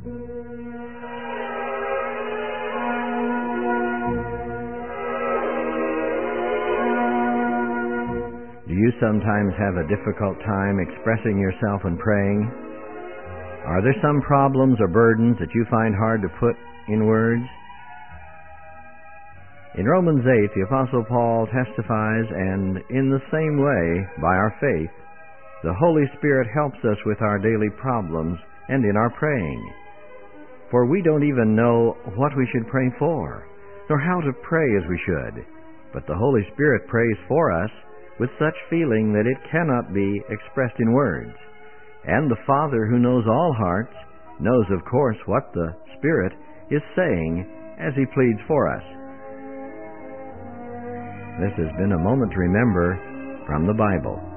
Do you sometimes have a difficult time expressing yourself and praying? Are there some problems or burdens that you find hard to put in words? In Romans 8, the Apostle Paul testifies, and in the same way, by our faith, the Holy Spirit helps us with our daily problems and in our praying. For we don't even know what we should pray for, nor how to pray as we should, but the Holy Spirit prays for us with such feeling that it cannot be expressed in words. And the Father, who knows all hearts, knows, of course, what the Spirit is saying as He pleads for us. This has been a moment to remember from the Bible.